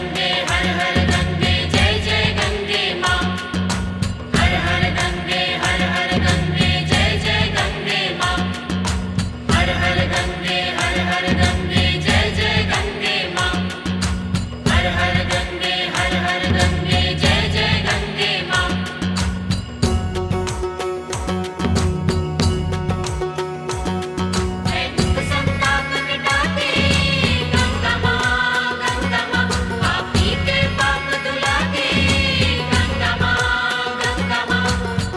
गंगे हर हर गंगे जय जय गंगे माँ। हर हर गंगे जय जय गंगे माँ। हर हर गंगे जय जय गंगे माँ। हर हर गंगे जय जय गंगे माँ। है दुख संताप मिटाती गंगा माँ, गंगा माँ। पापी के पाप धुलाती गंगा माँ, गंगा माँ।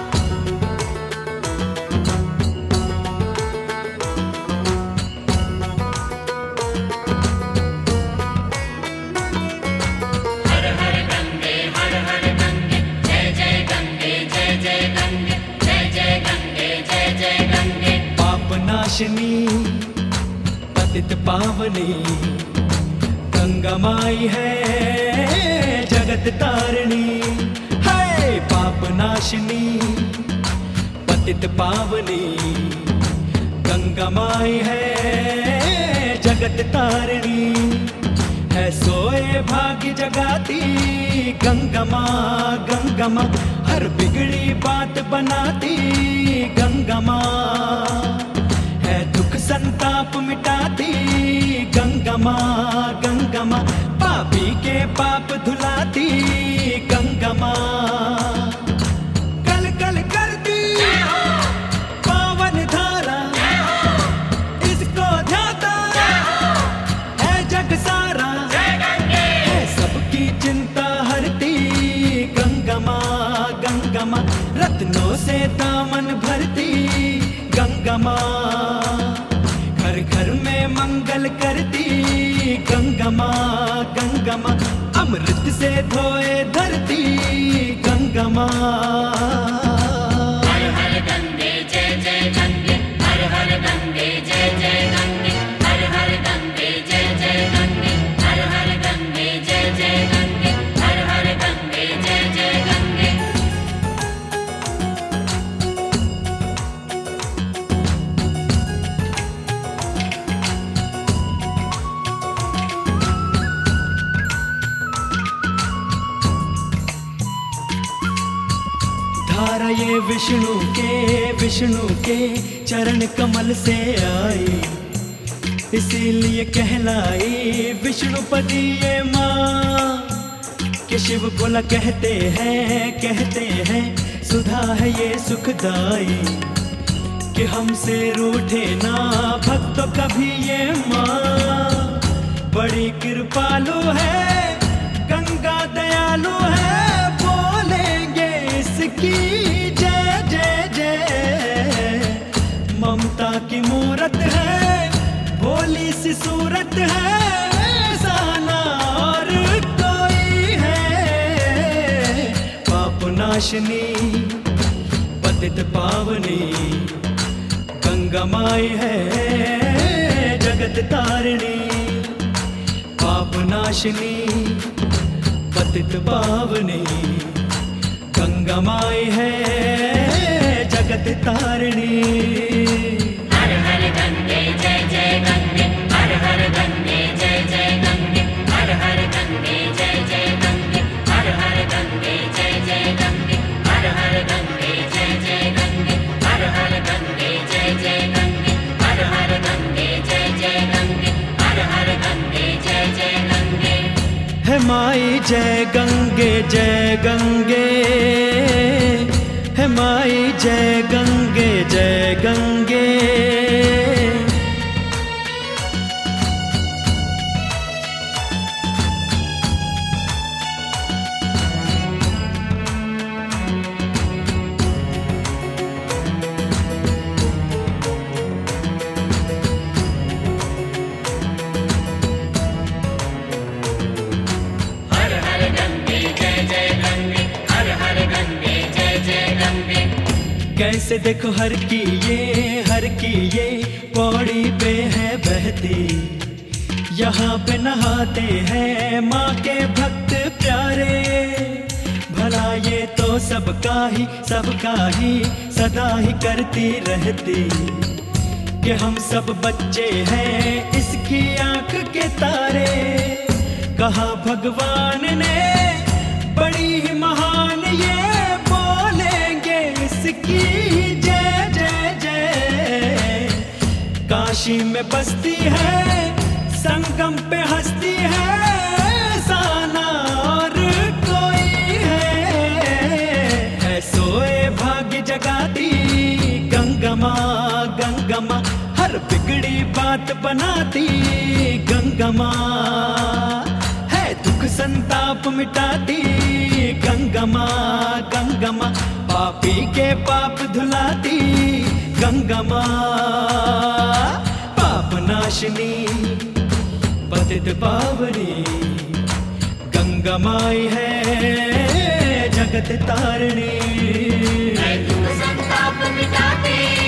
हर हर गंगे जय जय गंगे जय जय गंगे जय जय गंगे जय जय गंगे। पाप नाशिनी पतित पावनी गंगा माई है जगत तारिणी। है पाप नाशिनी पतित पावनी गंगा माई है जगत तारिणी। है सोए भाग्य जगाती गंगा माँ हर बिगड़ी बात बनाती गंगा माँ। है दुख संताप मिटाती गंगा माँ पापी के पाप धुलाती गंगा माँ। कल कल करती पावन धारा इसको ध्याता है जग सारा। है सबकी चिंता हरती गंगा माँ रत्नों से दामन भरती गंगा माँ। घर घर में मंगल करती गंगा माँ अमृत से धोए धरती गंगा माँ। हर हर गंगे जय जय गंगे हर हर गंगे जय जय गंगे हर हर गंगे जय जय गंगे हर हर गंगे जय जय गंगे हर हर गंगे जय जय गंगे। धारा ये विष्णु के चरण कमल से आई इसीलिए कहलाई विष्णुपति ये माँ। कि शिव बोला कहते हैं सुधा है ये सुखदाई। कि हमसे रूठे ना भक्तों कभी ये माँ। बड़ी कृपालु है गंगा दयालु है बोलेंगे इसकी जय जय जय। ममता की मूरत है भोली सी सूरत है ऐसा ना और कोई है। पाप नाशिनी पतित पावनी गंगा माई है जगत तारिणी। पाप नाशिनी पतित पावनी गंगा माई है जगत तारिणी। हर हर गंगे जय जय गंगे हर हर गंगे जय जय गंगे हर हर गंगे जय जय गंगे हर हर गंगे जय जय गंगे हर हर गंगे जय जय गंगे हर हर गंगे जय जय गंगे हर हर गंगे जय जय गंगे हर हर गंगे जय जय गंगे। है माई जय गंगे है माई जय गंगे। हर हर गंगे जय जय गंगे हर हर गंगे जय जय गंगे। कैसे देखो हर की ये पौड़ी पे है बहती। यहाँ पे नहाते हैं माँ के भक्त प्यारे। भला ये तो सबका ही सदा ही करती रहती। कि हम सब बच्चे हैं इसकी आंख के तारे। कहा भगवान ने बड़ी ही महान, ये बोलेंगे इसकी जय जय जय। काशी में बसती है, संगम पे हंसती है, साना और कोई है सोए भाग्य जगाती गंगा माँ, गंगा माँ हर बिगड़ी बात बनाती गंगा माँ, है दुख संताप मिटाती गंगा माँ, गंगा माँ पापी के पाप धुलाती गंगा माँ, पाप नाशनी पतित पावनी गंगा माई है जगत तारिणी। दुख संताप मिटाते